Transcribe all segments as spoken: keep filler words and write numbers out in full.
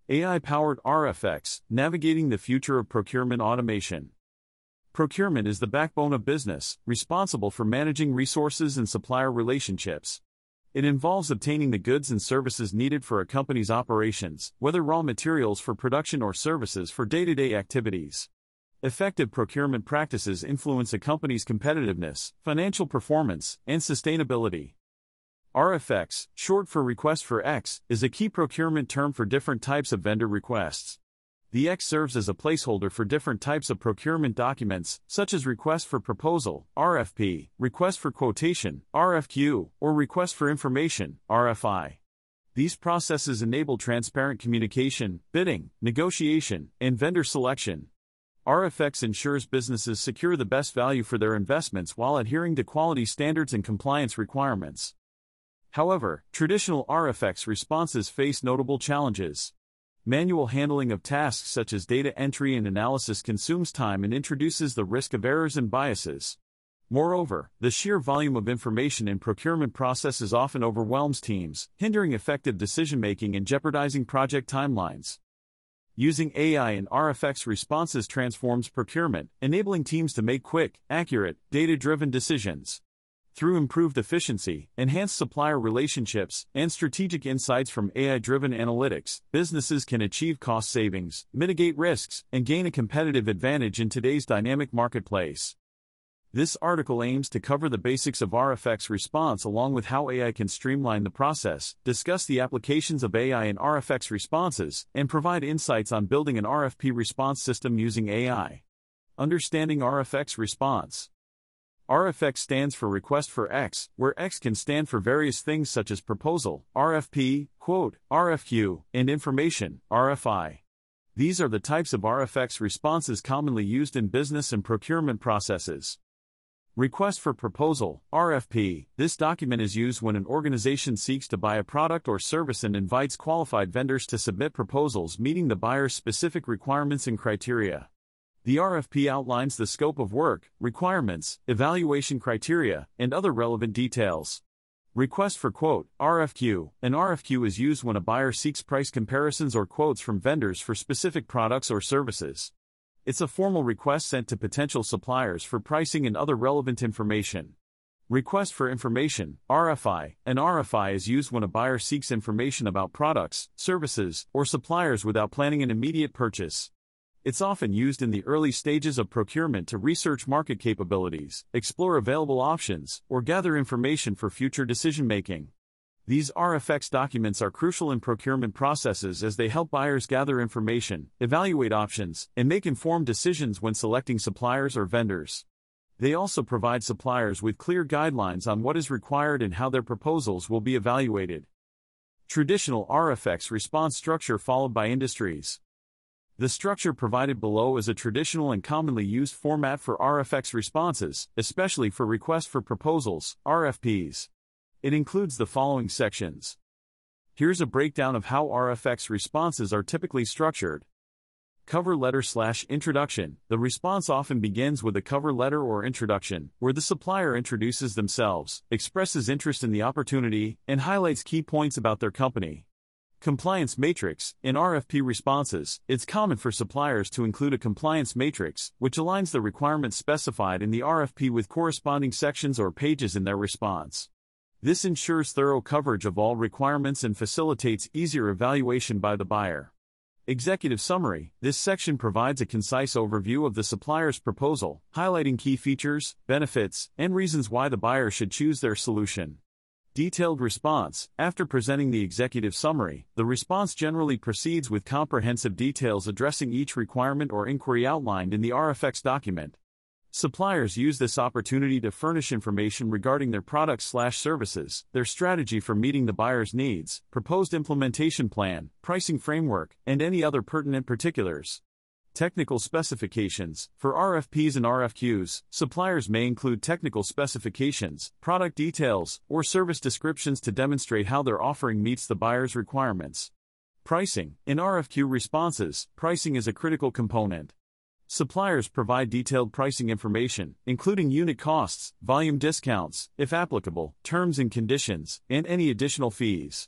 A I-powered R F X, navigating the future of procurement automation. Procurement is the backbone of business, responsible for managing resources and supplier relationships. It involves obtaining the goods and services needed for a company's operations, whether raw materials for production or services for day-to-day activities. Effective procurement practices influence a company's competitiveness, financial performance, and sustainability. R F X, short for Request for X, is a key procurement term for different types of vendor requests. The X serves as a placeholder for different types of procurement documents, such as Request for Proposal, R F P, Request for Quotation, R F Q, or Request for Information, R F I. These processes enable transparent communication, bidding, negotiation, and vendor selection. R F X ensures businesses secure the best value for their investments while adhering to quality standards and compliance requirements. However, traditional R F X responses face notable challenges. Manual handling of tasks such as data entry and analysis consumes time and introduces the risk of errors and biases. Moreover, the sheer volume of information in procurement processes often overwhelms teams, hindering effective decision-making and jeopardizing project timelines. Using A I in R F X responses transforms procurement, enabling teams to make quick, accurate, data-driven decisions. Through improved efficiency, enhanced supplier relationships, and strategic insights from A I-driven analytics, businesses can achieve cost savings, mitigate risks, and gain a competitive advantage in today's dynamic marketplace. This article aims to cover the basics of R F X response along with how A I can streamline the process, discuss the applications of A I in R F X responses, and provide insights on building an R F P response system using A I. Understanding R F X response. R F X stands for Request for X, where X can stand for various things such as proposal, R F P, quote, R F Q, and information, R F I. These are the types of R F X responses commonly used in business and procurement processes. Request for Proposal, R F P. This document is used when an organization seeks to buy a product or service and invites qualified vendors to submit proposals meeting the buyer's specific requirements and criteria. The R F P outlines the scope of work, requirements, evaluation criteria, and other relevant details. Request for Quote, R F Q. An R F Q is used when a buyer seeks price comparisons or quotes from vendors for specific products or services. It's a formal request sent to potential suppliers for pricing and other relevant information. Request for Information, R F I. An R F I is used when a buyer seeks information about products, services, or suppliers without planning an immediate purchase. It's often used in the early stages of procurement to research market capabilities, explore available options, or gather information for future decision-making. These R F X documents are crucial in procurement processes as they help buyers gather information, evaluate options, and make informed decisions when selecting suppliers or vendors. They also provide suppliers with clear guidelines on what is required and how their proposals will be evaluated. Traditional R F X response structure followed by industries. The structure provided below is a traditional and commonly used format for R F X responses, especially for Request for Proposals, R F Ps. It includes the following sections. Here's a breakdown of how R F X responses are typically structured. Cover letter slash introduction. The response often begins with a cover letter or introduction, where the supplier introduces themselves, expresses interest in the opportunity, and highlights key points about their company. Compliance matrix. In R F P responses, it's common for suppliers to include a compliance matrix, which aligns the requirements specified in the R F P with corresponding sections or pages in their response. This ensures thorough coverage of all requirements and facilitates easier evaluation by the buyer. Executive summary. This section provides a concise overview of the supplier's proposal, highlighting key features, benefits, and reasons why the buyer should choose their solution. Detailed response. After presenting the executive summary, the response generally proceeds with comprehensive details addressing each requirement or inquiry outlined in the R F X document. Suppliers use this opportunity to furnish information regarding their products/services, their strategy for meeting the buyer's needs, proposed implementation plan, pricing framework, and any other pertinent particulars. Technical specifications. For R F Ps and R F Qs, suppliers may include technical specifications, product details, or service descriptions to demonstrate how their offering meets the buyer's requirements. Pricing. In R F Q responses, pricing is a critical component. Suppliers provide detailed pricing information, including unit costs, volume discounts, if applicable, terms and conditions, and any additional fees.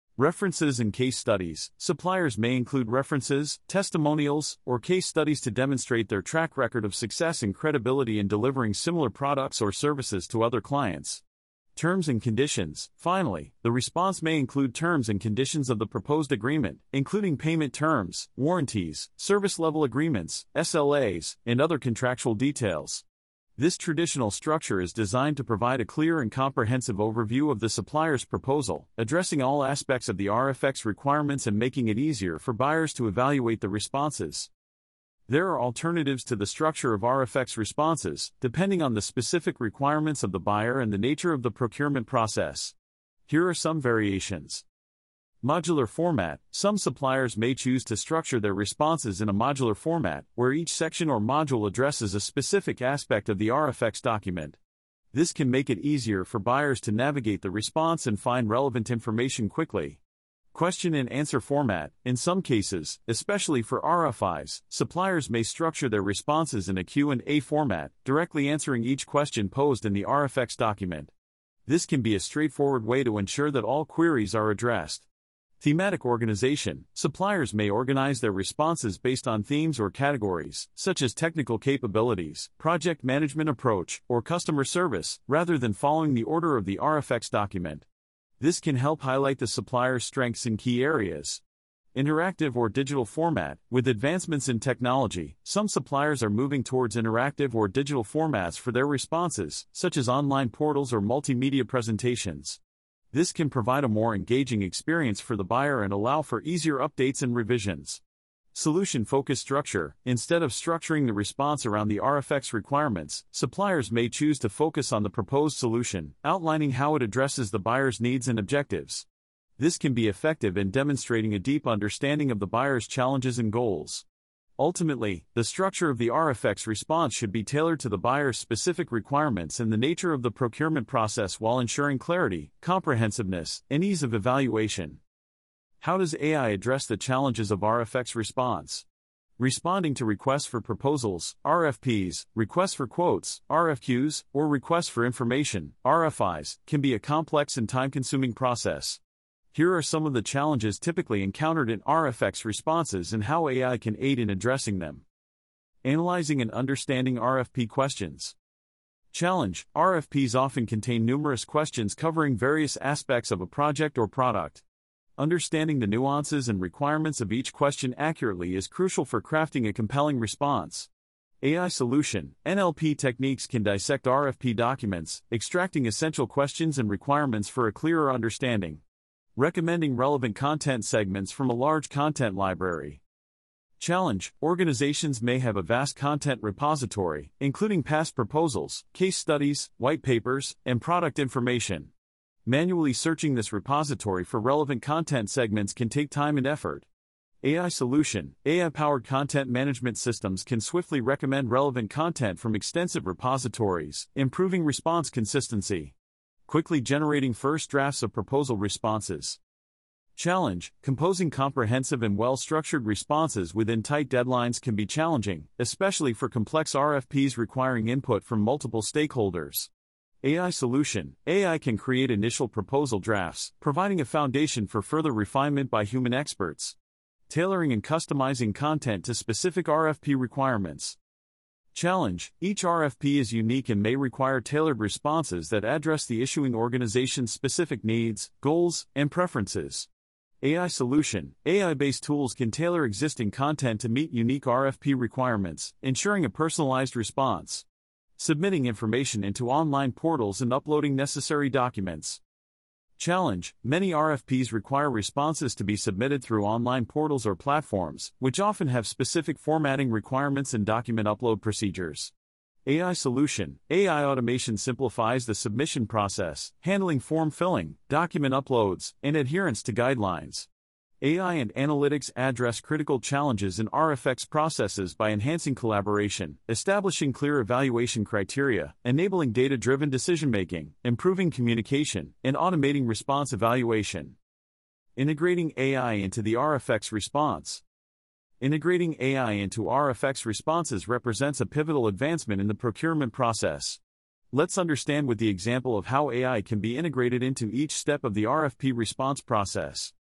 References and case studies. Suppliers may include references, testimonials, or case studies to demonstrate their track record of success and credibility in delivering similar products or services to other clients. Terms and conditions. Finally, the response may include terms and conditions of the proposed agreement, including payment terms, warranties, service level agreements, S L As, and other contractual details. This traditional structure is designed to provide a clear and comprehensive overview of the supplier's proposal, addressing all aspects of the R F X requirements and making it easier for buyers to evaluate the responses. There are alternatives to the structure of R F X responses, depending on the specific requirements of the buyer and the nature of the procurement process. Here are some variations. Modular format. Some suppliers may choose to structure their responses in a modular format, where each section or module addresses a specific aspect of the R F X document. This can make it easier for buyers to navigate the response and find relevant information quickly. Question and answer format. In some cases, especially for R F Is, suppliers may structure their responses in a Q and A format, directly answering each question posed in the R F X document. This can be a straightforward way to ensure that all queries are addressed. Thematic organization. Suppliers may organize their responses based on themes or categories, such as technical capabilities, project management approach, or customer service, rather than following the order of the R F X document. This can help highlight the supplier's strengths in key areas. Interactive or digital format. With advancements in technology, some suppliers are moving towards interactive or digital formats for their responses, such as online portals or multimedia presentations. This can provide a more engaging experience for the buyer and allow for easier updates and revisions. Solution-focused structure. Instead of structuring the response around the R F X requirements, suppliers may choose to focus on the proposed solution, outlining how it addresses the buyer's needs and objectives. This can be effective in demonstrating a deep understanding of the buyer's challenges and goals. Ultimately, the structure of the R F X response should be tailored to the buyer's specific requirements and the nature of the procurement process while ensuring clarity, comprehensiveness, and ease of evaluation. How does A I address the challenges of R F X response? Responding to requests for proposals, R F Ps, requests for quotes, R F Qs, or requests for information, R F Is, can be a complex and time-consuming process. Here are some of the challenges typically encountered in R F X responses and how A I can aid in addressing them. Analyzing and understanding R F P questions. Challenge: R F Ps often contain numerous questions covering various aspects of a project or product. Understanding the nuances and requirements of each question accurately is crucial for crafting a compelling response. A I solution: N L P techniques can dissect R F P documents, extracting essential questions and requirements for a clearer understanding. Recommending relevant content segments from a large content library. Challenge: organizations may have a vast content repository, including past proposals, case studies, white papers, and product information. Manually searching this repository for relevant content segments can take time and effort. A I solution: A I-powered content management systems can swiftly recommend relevant content from extensive repositories, improving response consistency. Quickly generating first drafts of proposal responses. Challenge: composing comprehensive and well-structured responses within tight deadlines can be challenging, especially for complex R F Ps requiring input from multiple stakeholders. A I solution: A I can create initial proposal drafts, providing a foundation for further refinement by human experts. Tailoring and customizing content to specific R F P requirements. Challenge: each R F P is unique and may require tailored responses that address the issuing organization's specific needs, goals, and preferences. A I solution: A I-based tools can tailor existing content to meet unique R F P requirements, ensuring a personalized response. Submitting information into online portals and uploading necessary documents. Challenge: many R F Ps require responses to be submitted through online portals or platforms, which often have specific formatting requirements and document upload procedures. A I solution: A I automation simplifies the submission process, handling form filling, document uploads, and adherence to guidelines. A I and analytics address critical challenges in R F X processes by enhancing collaboration, establishing clear evaluation criteria, enabling data-driven decision-making, improving communication, and automating response evaluation. Integrating A I into the R F X response. Integrating A I into R F X responses represents a pivotal advancement in the procurement process. Let's understand with the example of how A I can be integrated into each step of the R F P response process.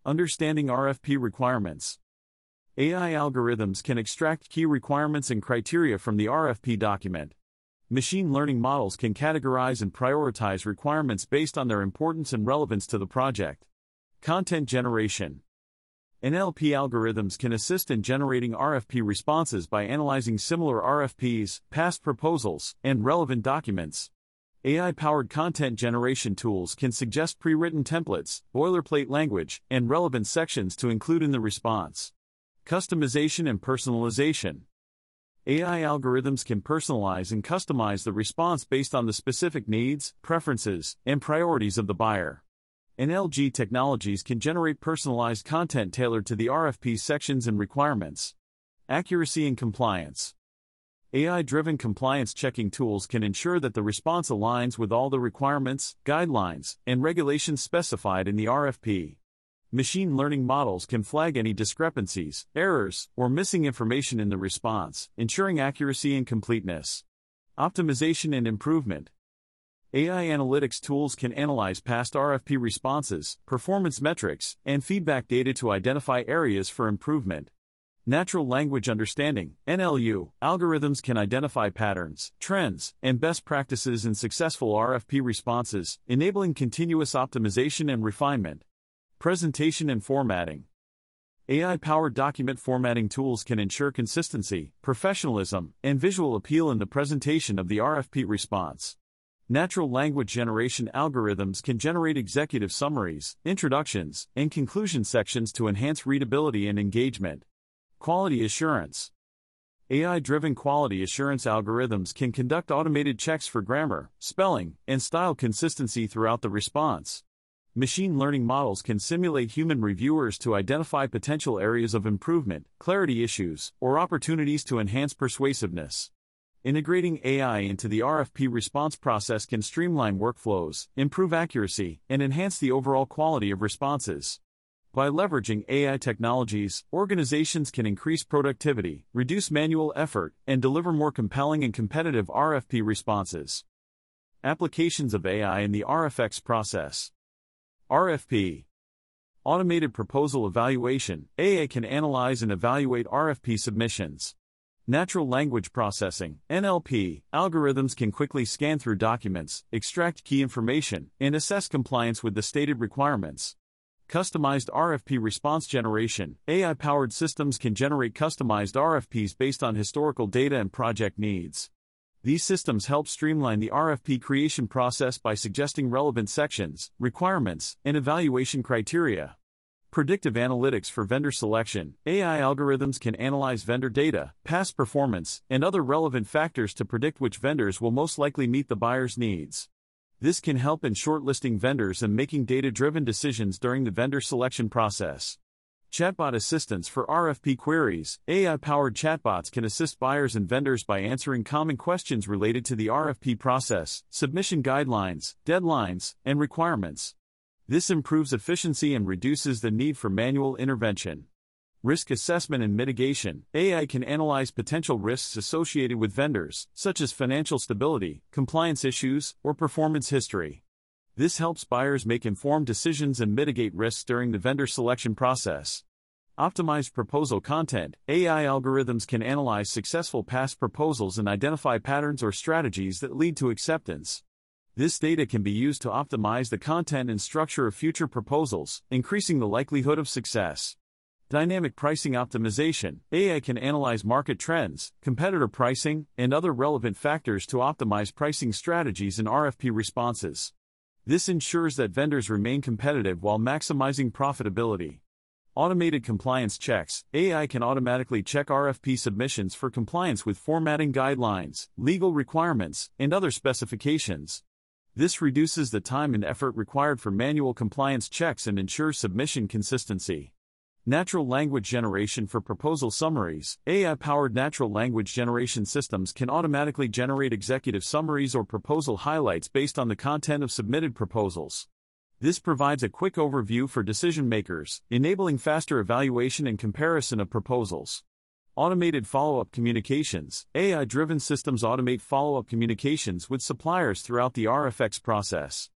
Understanding R F P requirements. A I algorithms can extract key requirements and criteria from the R F P document. Machine learning models can categorize and prioritize requirements based on their importance and relevance to the project. Content generation. N L P algorithms can assist in generating R F P responses by analyzing similar R F Ps, past proposals, and relevant documents. A I-powered content generation tools can suggest pre-written templates, boilerplate language, and relevant sections to include in the response. Customization and personalization. A I algorithms can personalize and customize the response based on the specific needs, preferences, and priorities of the buyer. N L G technologies can generate personalized content tailored to the R F P sections and requirements. Accuracy and compliance. A I-driven compliance checking tools can ensure that the response aligns with all the requirements, guidelines, and regulations specified in the R F P. Machine learning models can flag any discrepancies, errors, or missing information in the response, ensuring accuracy and completeness. Optimization and improvement. A I analytics tools can analyze past R F P responses, performance metrics, and feedback data to identify areas for improvement. Natural language understanding, N L U, algorithms can identify patterns, trends, and best practices in successful R F P responses, enabling continuous optimization and refinement. Presentation and formatting. A I-powered document formatting tools can ensure consistency, professionalism, and visual appeal in the presentation of the R F P response. Natural language generation algorithms can generate executive summaries, introductions, and conclusion sections to enhance readability and engagement. Quality assurance. A I-driven quality assurance algorithms can conduct automated checks for grammar, spelling, and style consistency throughout the response. Machine learning models can simulate human reviewers to identify potential areas of improvement, clarity issues, or opportunities to enhance persuasiveness. Integrating A I into the R F P response process can streamline workflows, improve accuracy, and enhance the overall quality of responses. By leveraging A I technologies, organizations can increase productivity, reduce manual effort, and deliver more compelling and competitive R F P responses. Applications of A I in the R F X process. R F P. Automated proposal evaluation. A I can analyze and evaluate R F P submissions. Natural language processing, N L P, algorithms can quickly scan through documents, extract key information, and assess compliance with the stated requirements. Customized R F P response generation. A I-powered systems can generate customized R F Ps based on historical data and project needs. These systems help streamline the R F P creation process by suggesting relevant sections, requirements, and evaluation criteria. Predictive analytics for vendor selection. A I algorithms can analyze vendor data, past performance, and other relevant factors to predict which vendors will most likely meet the buyer's needs. This can help in shortlisting vendors and making data-driven decisions during the vendor selection process. Chatbot assistance for R F P queries. A I-powered chatbots can assist buyers and vendors by answering common questions related to the R F P process, submission guidelines, deadlines, and requirements. This improves efficiency and reduces the need for manual intervention. Risk assessment and mitigation. A I can analyze potential risks associated with vendors, such as financial stability, compliance issues, or performance history. This helps buyers make informed decisions and mitigate risks during the vendor selection process. Optimized proposal content. A I algorithms can analyze successful past proposals and identify patterns or strategies that lead to acceptance. This data can be used to optimize the content and structure of future proposals, increasing the likelihood of success. Dynamic pricing optimization. A I can analyze market trends, competitor pricing, and other relevant factors to optimize pricing strategies in R F P responses. This ensures that vendors remain competitive while maximizing profitability. Automated compliance checks. A I can automatically check R F P submissions for compliance with formatting guidelines, legal requirements, and other specifications. This reduces the time and effort required for manual compliance checks and ensures submission consistency. Natural language generation for proposal summaries. A I-powered natural language generation systems can automatically generate executive summaries or proposal highlights based on the content of submitted proposals. This provides a quick overview for decision makers, enabling faster evaluation and comparison of proposals. Automated follow-up communications. A I-driven systems automate follow-up communications with suppliers throughout the R F X process.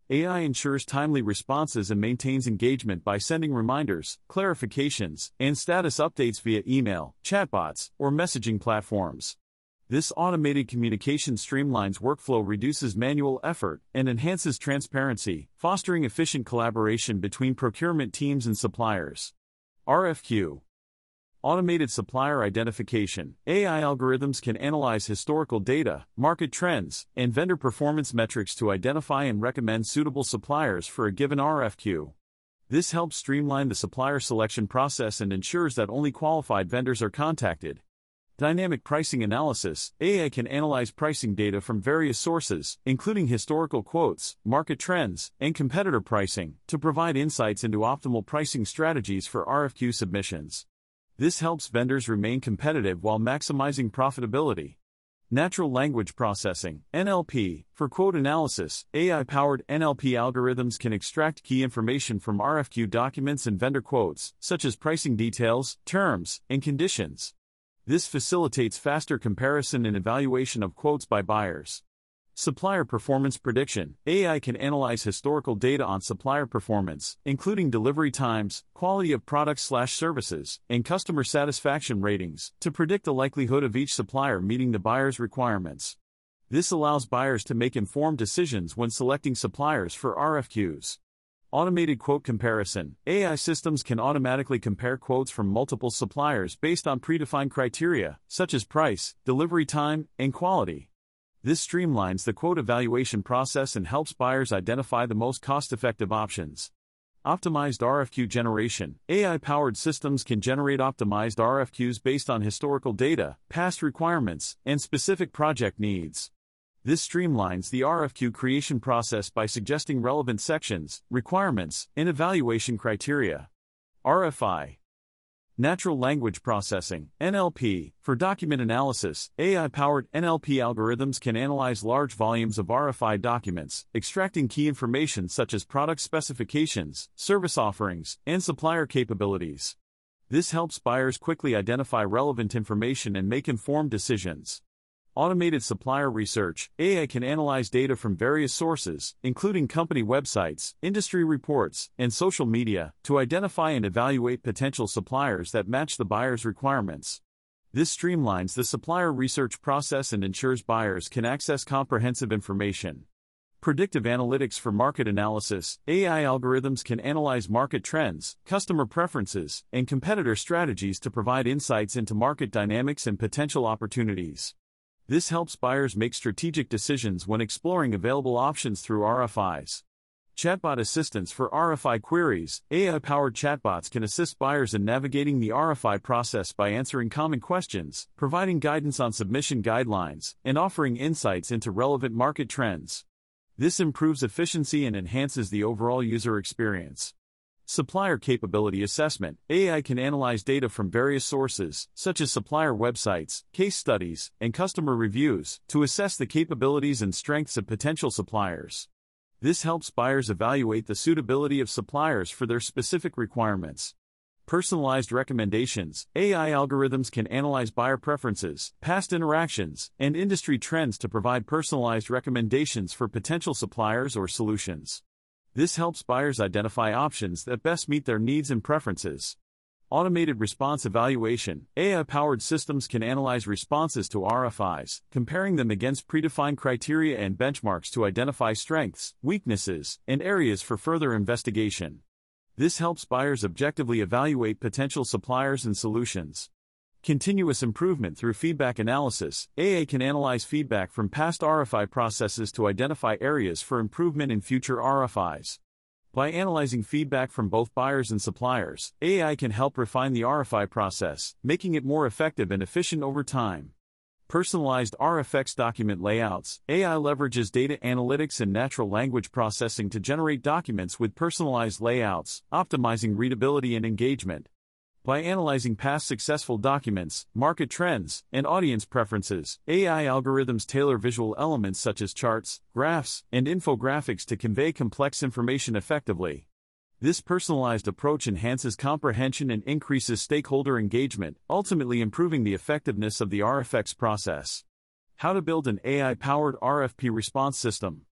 A I ensures timely responses and maintains engagement by sending reminders, clarifications, and status updates via email, chatbots, or messaging platforms. This automated communication streamlines workflow, reduces manual effort, and enhances transparency, fostering efficient collaboration between procurement teams and suppliers. R F Q. Automated Supplier Identification. A I algorithms can analyze historical data, market trends, and vendor performance metrics to identify and recommend suitable suppliers for a given R F Q. This helps streamline the supplier selection process and ensures that only qualified vendors are contacted. Dynamic Pricing Analysis. A I can analyze pricing data from various sources, including historical quotes, market trends, and competitor pricing, to provide insights into optimal pricing strategies for R F Q submissions. This helps vendors remain competitive while maximizing profitability. Natural Language Processing, N L P. For quote analysis, A I-powered N L P algorithms can extract key information from R F Q documents and vendor quotes, such as pricing details, terms, and conditions. This facilitates faster comparison and evaluation of quotes by buyers. Supplier Performance Prediction. A I can analyze historical data on supplier performance, including delivery times, quality of products/services, and customer satisfaction ratings, to predict the likelihood of each supplier meeting the buyer's requirements. This allows buyers to make informed decisions when selecting suppliers for R F Qs. Automated Quote Comparison. A I systems can automatically compare quotes from multiple suppliers based on predefined criteria, such as price, delivery time, and quality. This streamlines the quote evaluation process and helps buyers identify the most cost-effective options. Optimized R F Q Generation. A I-powered systems can generate optimized R F Qs based on historical data, past requirements, and specific project needs. This streamlines the R F Q creation process by suggesting relevant sections, requirements, and evaluation criteria. R F I. Natural Language Processing, N L P. For document analysis, A I-powered N L P algorithms can analyze large volumes of R F I documents, extracting key information such as product specifications, service offerings, and supplier capabilities. This helps buyers quickly identify relevant information and make informed decisions. Automated Supplier Research. A I can analyze data from various sources, including company websites, industry reports, and social media, to identify and evaluate potential suppliers that match the buyer's requirements. This streamlines the supplier research process and ensures buyers can access comprehensive information. Predictive Analytics for Market Analysis. A I algorithms can analyze market trends, customer preferences, and competitor strategies to provide insights into market dynamics and potential opportunities. This helps buyers make strategic decisions when exploring available options through R F Is. Chatbot Assistance for R F I Queries. A I-powered chatbots can assist buyers in navigating the R F I process by answering common questions, providing guidance on submission guidelines, and offering insights into relevant market trends. This improves efficiency and enhances the overall user experience. Supplier Capability Assessment. A I can analyze data from various sources, such as supplier websites, case studies, and customer reviews, to assess the capabilities and strengths of potential suppliers. This helps buyers evaluate the suitability of suppliers for their specific requirements. Personalized Recommendations. A I algorithms can analyze buyer preferences, past interactions, and industry trends to provide personalized recommendations for potential suppliers or solutions. This helps buyers identify options that best meet their needs and preferences. Automated Response Evaluation. A I-powered systems can analyze responses to R F Is, comparing them against predefined criteria and benchmarks to identify strengths, weaknesses, and areas for further investigation. This helps buyers objectively evaluate potential suppliers and solutions. Continuous Improvement through Feedback Analysis. A I can analyze feedback from past R F I processes to identify areas for improvement in future R F Is. By analyzing feedback from both buyers and suppliers, A I can help refine the R F I process, making it more effective and efficient over time. Personalized R F X Document Layouts. A I leverages data analytics and natural language processing to generate documents with personalized layouts, optimizing readability and engagement. By analyzing past successful documents, market trends, and audience preferences, A I algorithms tailor visual elements such as charts, graphs, and infographics to convey complex information effectively. This personalized approach enhances comprehension and increases stakeholder engagement, ultimately improving the effectiveness of the R F X process. How to build an A I-powered R F P response system.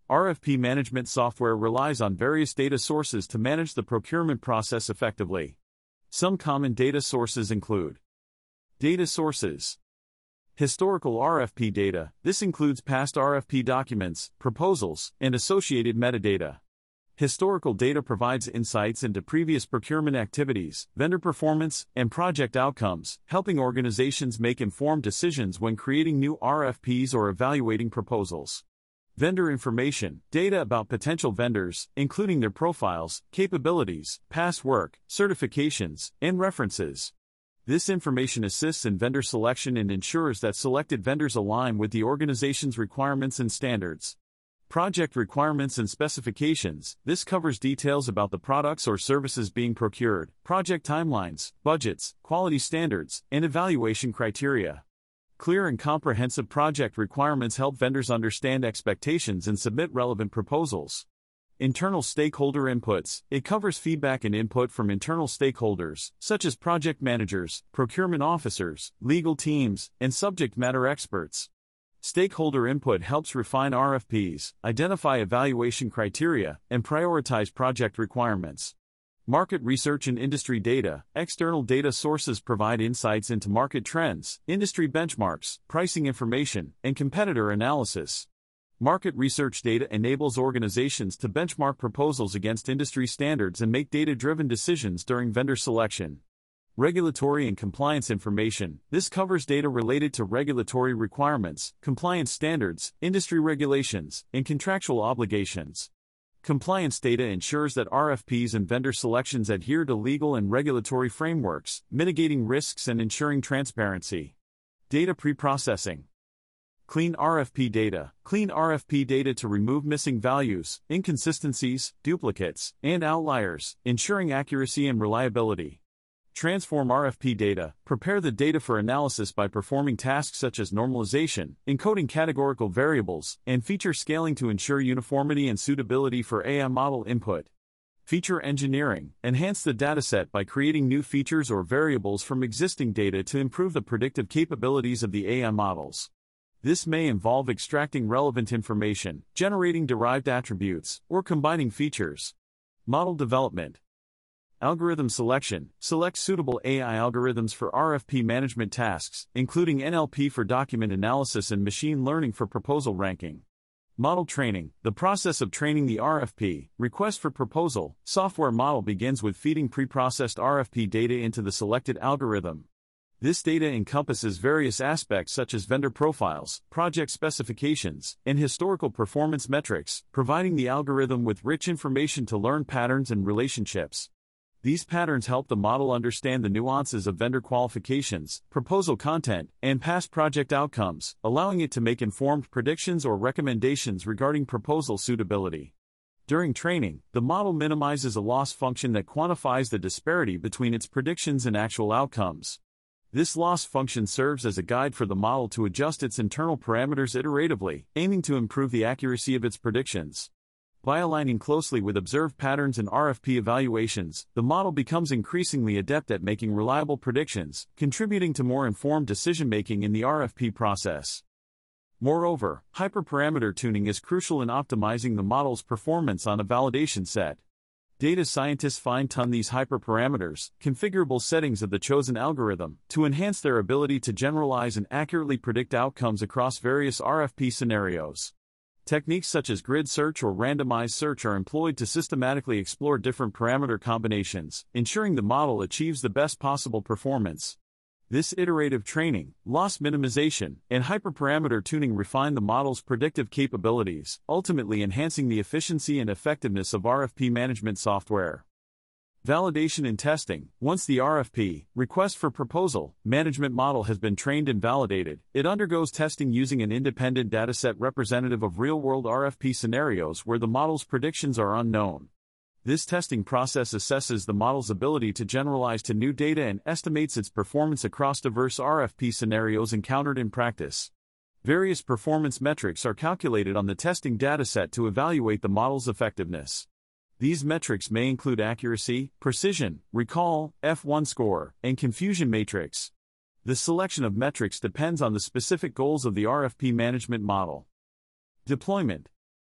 R F P management software relies on various data sources to manage the procurement process effectively. Some common data sources include data sources. Historical R F P data. This includes past R F P documents, proposals, and associated metadata. Historical data provides insights into previous procurement activities, vendor performance, and project outcomes, helping organizations make informed decisions when creating new R F Ps or evaluating proposals. Vendor information. Data about potential vendors, including their profiles, capabilities, past work, certifications, and references. This information assists in vendor selection and ensures that selected vendors align with the organization's requirements and standards. Project requirements and specifications. This covers details about the products or services being procured, project timelines, budgets, quality standards, and evaluation criteria. Clear and comprehensive project requirements help vendors understand expectations and submit relevant proposals. Internal stakeholder inputs. It covers feedback and input from internal stakeholders, such as project managers, procurement officers, legal teams, and subject matter experts. Stakeholder input helps refine R F Ps, identify evaluation criteria, and prioritize project requirements. Market research and industry data. External data sources provide insights into market trends, industry benchmarks, pricing information, and competitor analysis. Market research data enables organizations to benchmark proposals against industry standards and make data-driven decisions during vendor selection. Regulatory and compliance information. This covers data related to regulatory requirements, compliance standards, industry regulations, and contractual obligations. Compliance data ensures that R F Ps and vendor selections adhere to legal and regulatory frameworks, mitigating risks and ensuring transparency. Data preprocessing. Clean R F P data. Clean R F P data to remove missing values, inconsistencies, duplicates, and outliers, ensuring accuracy and reliability. Transform R F P data. Prepare the data for analysis by performing tasks such as normalization, encoding categorical variables, and feature scaling to ensure uniformity and suitability for A I model input. Feature engineering. Enhance the dataset by creating new features or variables from existing data to improve the predictive capabilities of the A I models. This may involve extracting relevant information, generating derived attributes, or combining features. Model development. Algorithm selection. Select suitable A I algorithms for R F P management tasks, including N L P for document analysis and machine learning for proposal ranking. Model training. The process of training the R F P, request for proposal, software model begins with feeding preprocessed R F P data into the selected algorithm. This data encompasses various aspects such as vendor profiles, project specifications, and historical performance metrics, providing the algorithm with rich information to learn patterns and relationships. These patterns help the model understand the nuances of vendor qualifications, proposal content, and past project outcomes, allowing it to make informed predictions or recommendations regarding proposal suitability. During training, the model minimizes a loss function that quantifies the disparity between its predictions and actual outcomes. This loss function serves as a guide for the model to adjust its internal parameters iteratively, aiming to improve the accuracy of its predictions. By aligning closely with observed patterns in R F P evaluations, the model becomes increasingly adept at making reliable predictions, contributing to more informed decision-making in the R F P process. Moreover, hyperparameter tuning is crucial in optimizing the model's performance on a validation set. Data scientists fine-tune these hyperparameters, configurable settings of the chosen algorithm, to enhance their ability to generalize and accurately predict outcomes across various R F P scenarios. Techniques such as grid search or randomized search are employed to systematically explore different parameter combinations, ensuring the model achieves the best possible performance. This iterative training, loss minimization, and hyperparameter tuning refine the model's predictive capabilities, ultimately enhancing the efficiency and effectiveness of R F P management software. Validation and testing. Once the R F P, request for proposal, management model has been trained and validated, it undergoes testing using an independent dataset representative of real-world R F P scenarios where the model's predictions are unknown. This testing process assesses the model's ability to generalize to new data and estimates its performance across diverse R F P scenarios encountered in practice. Various performance metrics are calculated on the testing dataset to evaluate the model's effectiveness. These metrics may include accuracy, precision, recall, F one score, and confusion matrix. The selection of metrics depends on the specific goals of the R F P management model. Deployment.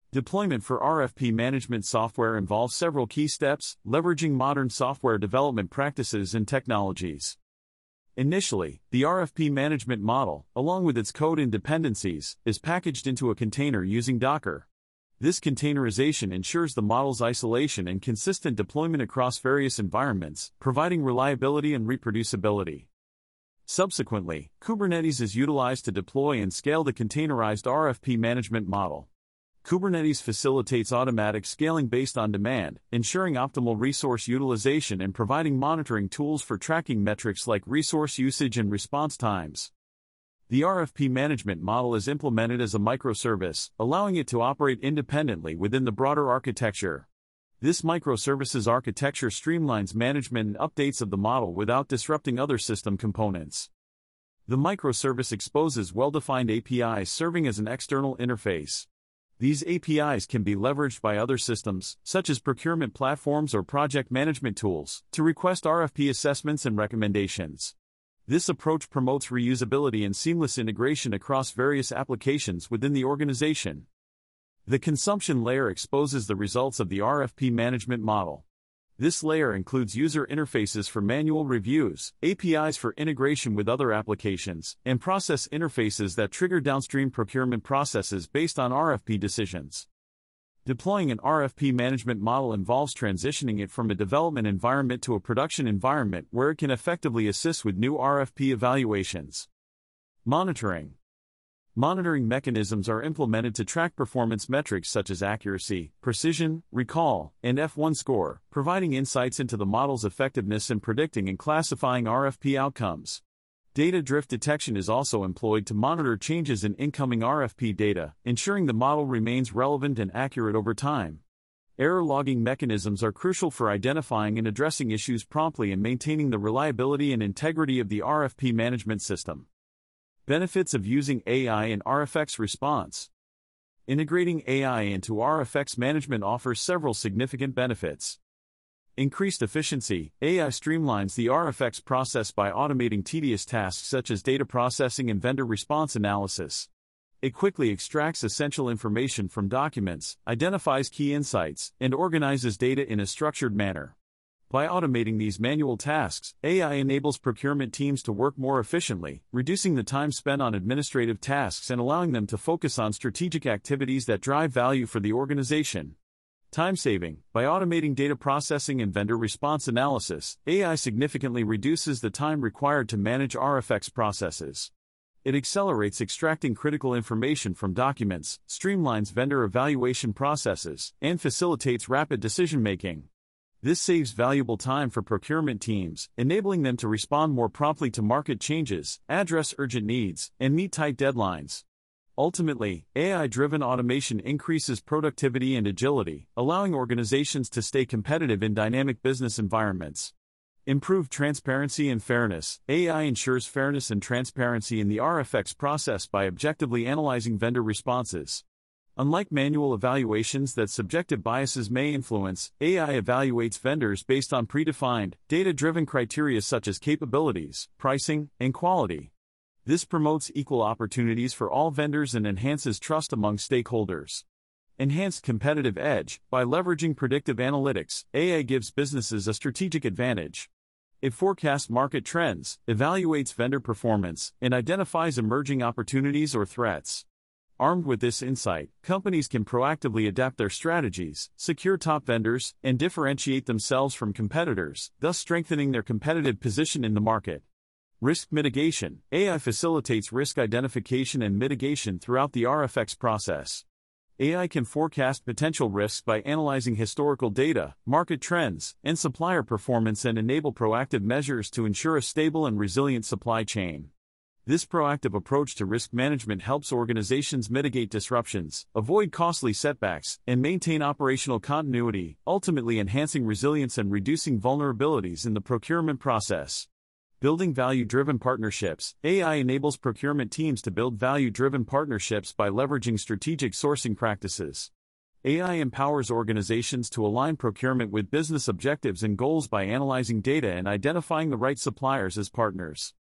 Deployment for R F P management software involves several key steps, leveraging modern software development practices and technologies. Initially, the R F P management model, along with its code and dependencies, is packaged into a container using Docker. This containerization ensures the model's isolation and consistent deployment across various environments, providing reliability and reproducibility. Subsequently, Kubernetes is utilized to deploy and scale the containerized R F P management model. Kubernetes facilitates automatic scaling based on demand, ensuring optimal resource utilization and providing monitoring tools for tracking metrics like resource usage and response times. The R F P management model is implemented as a microservice, allowing it to operate independently within the broader architecture. This microservices architecture streamlines management and updates of the model without disrupting other system components. The microservice exposes well-defined A P Is serving as an external interface. These A P Is can be leveraged by other systems, such as procurement platforms or project management tools, to request R F P assessments and recommendations. This approach promotes reusability and seamless integration across various applications within the organization. The consumption layer exposes the results of the R F P management model. This layer includes user interfaces for manual reviews, A P Is for integration with other applications, and process interfaces that trigger downstream procurement processes based on R F P decisions. Deploying an R F P management model involves transitioning it from a development environment to a production environment where it can effectively assist with new R F P evaluations. Monitoring. Monitoring mechanisms are implemented to track performance metrics such as accuracy, precision, recall, and F one score, providing insights into the model's effectiveness in predicting and classifying R F P outcomes. Data drift detection is also employed to monitor changes in incoming R F P data, ensuring the model remains relevant and accurate over time. Error logging mechanisms are crucial for identifying and addressing issues promptly and maintaining the reliability and integrity of the R F P management system. Benefits of using A I in R F X response. Integrating A I into R F X management offers several significant benefits. Increased efficiency. A I streamlines the R F X process by automating tedious tasks such as data processing and vendor response analysis. It quickly extracts essential information from documents, identifies key insights, and organizes data in a structured manner. By automating these manual tasks, A I enables procurement teams to work more efficiently, reducing the time spent on administrative tasks and allowing them to focus on strategic activities that drive value for the organization. Time saving. By automating data processing and vendor response analysis, A I significantly reduces the time required to manage R F X processes. It accelerates extracting critical information from documents, streamlines vendor evaluation processes, and facilitates rapid decision-making. This saves valuable time for procurement teams, enabling them to respond more promptly to market changes, address urgent needs, and meet tight deadlines. Ultimately, A I-driven automation increases productivity and agility, allowing organizations to stay competitive in dynamic business environments. Improved transparency and fairness. A I ensures fairness and transparency in the R F X process by objectively analyzing vendor responses. Unlike manual evaluations that subjective biases may influence, A I evaluates vendors based on predefined, data-driven criteria such as capabilities, pricing, and quality. This promotes equal opportunities for all vendors and enhances trust among stakeholders. Enhanced competitive edge. By leveraging predictive analytics, A I gives businesses a strategic advantage. It forecasts market trends, evaluates vendor performance, and identifies emerging opportunities or threats. Armed with this insight, companies can proactively adapt their strategies, secure top vendors, and differentiate themselves from competitors, thus strengthening their competitive position in the market. Risk mitigation. A I facilitates risk identification and mitigation throughout the R F X process. A I can forecast potential risks by analyzing historical data, market trends, and supplier performance and enable proactive measures to ensure a stable and resilient supply chain. This proactive approach to risk management helps organizations mitigate disruptions, avoid costly setbacks, and maintain operational continuity, ultimately enhancing resilience and reducing vulnerabilities in the procurement process. Building value-driven partnerships. A I enables procurement teams to build value-driven partnerships by leveraging strategic sourcing practices. A I empowers organizations to align procurement with business objectives and goals by analyzing data and identifying the right suppliers as partners.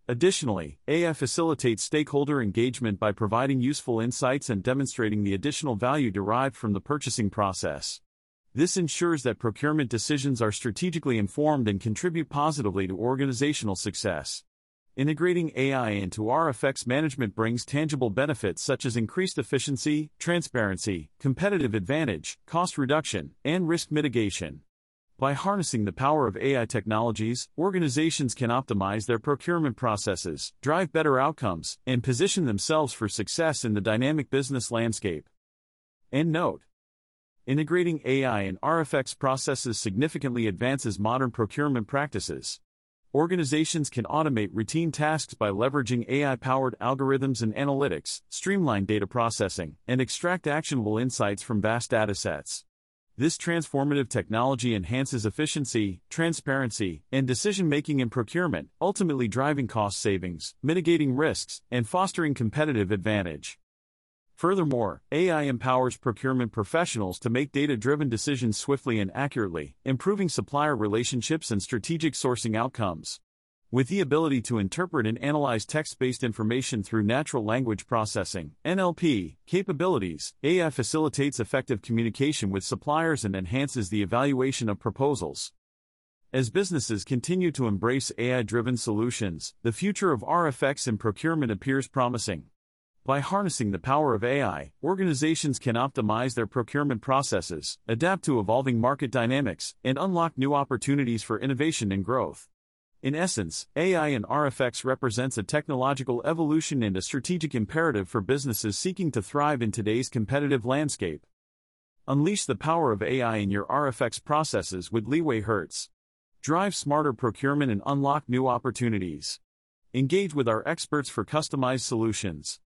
Additionally, A I facilitates stakeholder engagement by providing useful insights and demonstrating the additional value derived from the purchasing process. This ensures that procurement decisions are strategically informed and contribute positively to organizational success. Integrating A I into R F X management brings tangible benefits such as increased efficiency, transparency, competitive advantage, cost reduction, and risk mitigation. By harnessing the power of A I technologies, organizations can optimize their procurement processes, drive better outcomes, and position themselves for success in the dynamic business landscape. End note: integrating A I in R F X processes significantly advances modern procurement practices. Organizations can automate routine tasks by leveraging A I-powered algorithms and analytics, streamline data processing, and extract actionable insights from vast datasets. This transformative technology enhances efficiency, transparency, and decision-making in procurement, ultimately driving cost savings, mitigating risks, and fostering competitive advantage. Furthermore, A I empowers procurement professionals to make data-driven decisions swiftly and accurately, improving supplier relationships and strategic sourcing outcomes. With the ability to interpret and analyze text-based information through natural language processing (N L P) capabilities, A I facilitates effective communication with suppliers and enhances the evaluation of proposals. As businesses continue to embrace A I-driven solutions, the future of R F X in procurement appears promising. By harnessing the power of A I, organizations can optimize their procurement processes, adapt to evolving market dynamics, and unlock new opportunities for innovation and growth. In essence, A I in R F X represents a technological evolution and a strategic imperative for businesses seeking to thrive in today's competitive landscape. Unleash the power of A I in your R F X processes with Leeway Hertz. Drive smarter procurement and unlock new opportunities. Engage with our experts for customized solutions.